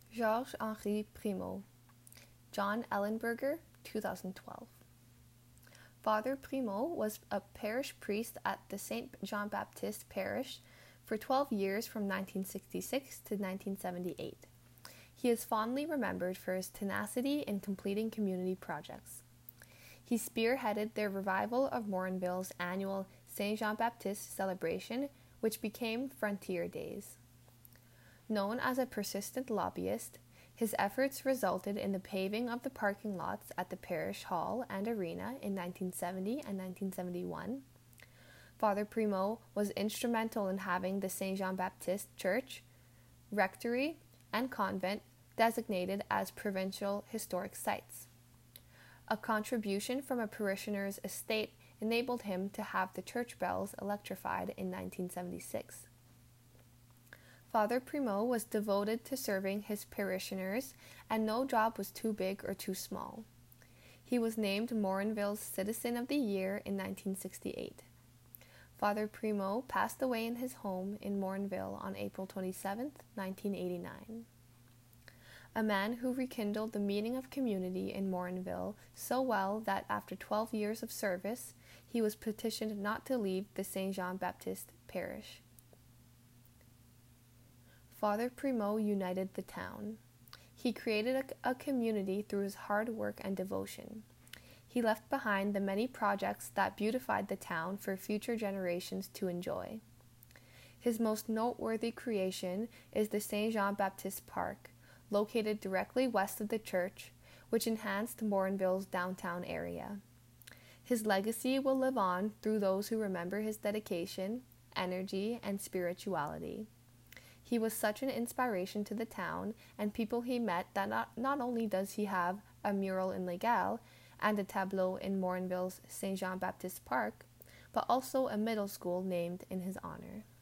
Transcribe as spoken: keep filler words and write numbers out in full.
Georges-Henri Primeau, John Ellenberger, two thousand twelve. Father Primeau was a parish priest at the Saint Jean Baptiste Parish for twelve years from nineteen sixty-six to nineteen seventy-eight. He is fondly remembered for his tenacity in completing community projects. He spearheaded the revival of Morinville's annual Saint Jean Baptiste celebration, which became Frontier Days. Known as a persistent lobbyist, his efforts resulted in the paving of the parking lots at the parish hall and arena in nineteen seventy and nineteen seventy-one. Father Primeau was instrumental in having the Saint Jean Baptiste Church, rectory, and convent designated as provincial historic sites. A contribution from a parishioner's estate enabled him to have the church bells electrified in nineteen seventy-six. Father Primeau was devoted to serving his parishioners, and no job was too big or too small. He was named Morinville's Citizen of the Year in nineteen sixty-eight. Father Primeau passed away in his home in Morinville on April twenty-seventh, nineteen eighty-nine. A man who rekindled the meaning of community in Morinville so well that after twelve years of service, he was petitioned not to leave the Saint Jean Baptiste parish. Father Primeau united the town. He created a, a community through his hard work and devotion. He left behind the many projects that beautified the town for future generations to enjoy. His most noteworthy creation is the Saint Jean Baptiste Park, located directly west of the church, which enhanced Morinville's downtown area. His legacy will live on through those who remember his dedication, energy, and spirituality. He was such an inspiration to the town and people he met that not, not only does he have a mural in Les Gales and a tableau in Morinville's Saint Jean Baptiste Park, but also a middle school named in his honor.